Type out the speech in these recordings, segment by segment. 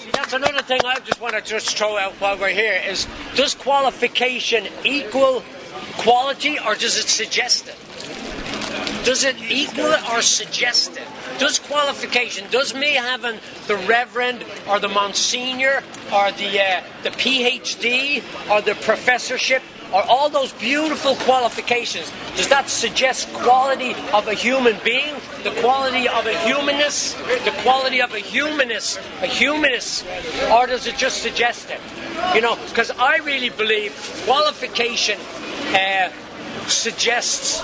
That's another thing I just want to throw out while we're here is, does qualification equal quality or does it suggest it? Does it equal it or suggest it? Does qualification, does me having the Reverend or the Monsignor or the PhD or the professorship or all those beautiful qualifications, does that suggest quality of a human being, the quality of a humanist, the quality of a humanist, or does it just suggest it? You know, because I really believe qualification suggests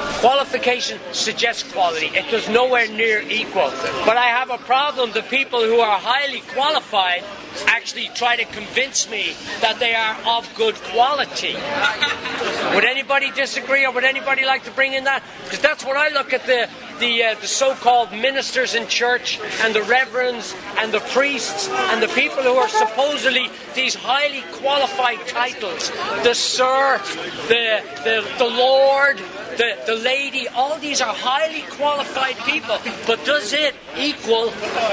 quality. It does nowhere near equal. But I have a problem. The people who are highly qualified actually try to convince me that they are of good quality. Would anybody disagree, or would anybody like to bring in that? Because that's what I look at the so-called ministers in church and the reverends and the priests and the people who are supposedly these highly qualified titles, the Sir, the Lord, the Lady, all these are highly qualified people, but does it equal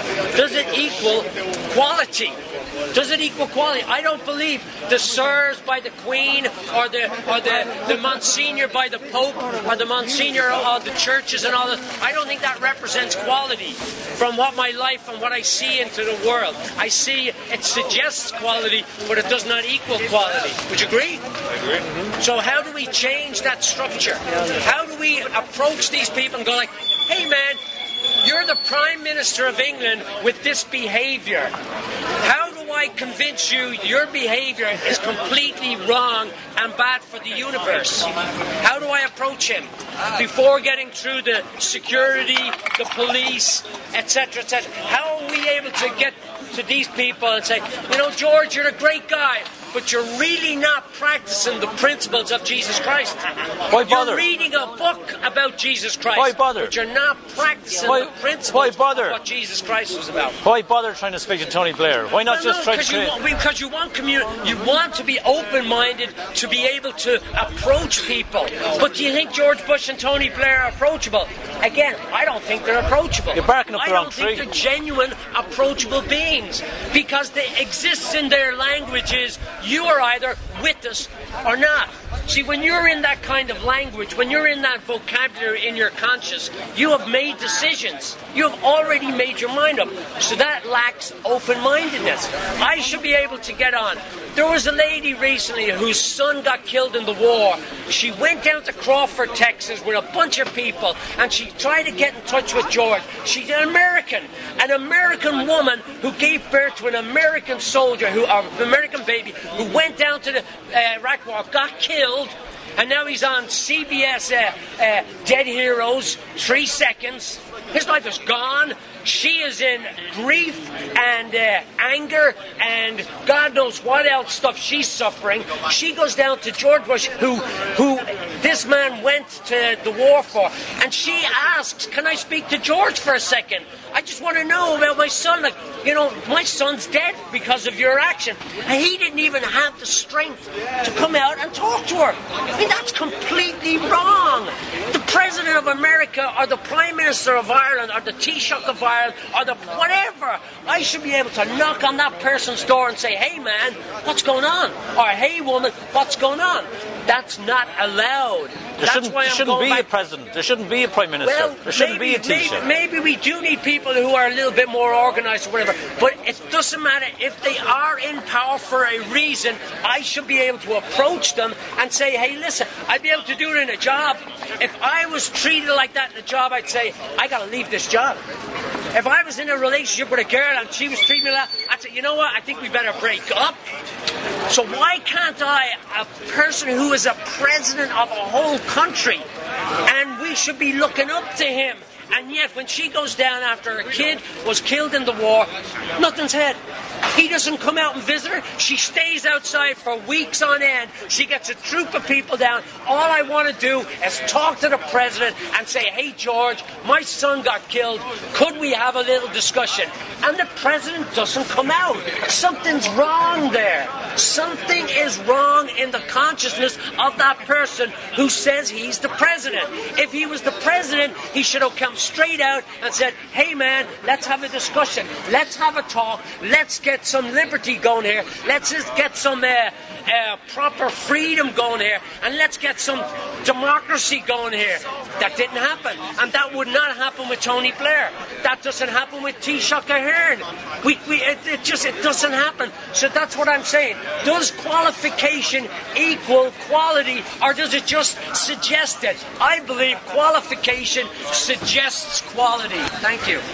quality? Does it equal quality? I don't believe the Sirs by the Queen or the Monsignor by the Pope or the Monsignor of the churches and all this. I don't think that represents quality from what my life and what I see into the world. I see it suggests quality, but it does not equal quality. Would you agree? I agree. So how do we change that structure? How do we approach these people and go like, hey man, you're the Prime Minister of England with this behaviour. How do I convince you your behaviour is completely wrong and bad for the universe? How do I approach him before getting through the security, the police, etc., etc.? How are we able to get to these people and say, you know, George, you're a great guy, but you're really not practicing the principles of Jesus Christ. Why bother? You're reading a book about Jesus Christ. Why bother? But you're not practicing the principles of what Jesus Christ was about. Why bother trying to speak to Tony Blair? Why not just try to... Because you want you want to be open-minded to be able to approach people. But do you think George Bush and Tony Blair are approachable? Again, I don't think they're approachable. You're barking up the wrong tree. I don't think they're genuine, approachable beings. Because they exist in their languages. You are either with us or not. See, when you're in that kind of language, when you're in that vocabulary in your conscious, you have made decisions. You have already made your mind up. So that lacks open-mindedness. I should be able to get on. There was a lady recently whose son got killed in the war. She went down to Crawford, Texas with a bunch of people and she tried to get in touch with George. She's an American woman who gave birth to an American soldier, an American baby, who went down to the Iraq War, got killed, and now he's on CBS Dead Heroes, 3 seconds. His life is gone. She is in grief and anger and God knows what else stuff she's suffering. She goes down to George Bush, who this man went to the war for, and she asks, can I speak to George for a second? I just want to know about my son. Like, you know, my son's dead because of your action. And he didn't even have the strength to come out and talk to her. I mean, that's completely wrong. The President of America or the Prime Minister of Ireland or the Taoiseach of Ireland or the whatever, I should be able to knock on that person's door and say, hey man, what's going on? Or hey woman, what's going on? That's not allowed. There shouldn't be a president. There shouldn't be a prime minister. Well, there shouldn't be a Taoiseach. Maybe we do need people who are a little bit more organised or whatever. But it doesn't matter. If they are in power for a reason, I should be able to approach them and say, hey, listen, I'd be able to do it in a job. If I was treated like that in a job, I'd say, I got to leave this job. If I was in a relationship with a girl and she was treating me like that, I'd say, you know what, I think we better break up. So why can't I, a person who is a president of a whole country, and we should be looking up to him, and yet when she goes down after her kid was killed in the war, nothing's said. He doesn't come out and visit her. She stays outside for weeks on end. She gets a troop of people down. All I want to do is talk to the president and say, hey, George, my son got killed. Could we have a little discussion? And the president doesn't come out. Something's wrong there. Something is wrong in the consciousness of that person who says he's the president. If he was the president, he should have come straight out and said, hey, man, let's have a discussion. Let's have a talk. Let's get get some liberty going here. Let's just get some proper freedom going here, and let's get some democracy going here. That didn't happen, and that would not happen with Tony Blair. That doesn't happen with Taoiseach Ahern. It doesn't happen. So that's what I'm saying. Does qualification equal quality, or does it just suggest it? I believe qualification suggests quality. Thank you.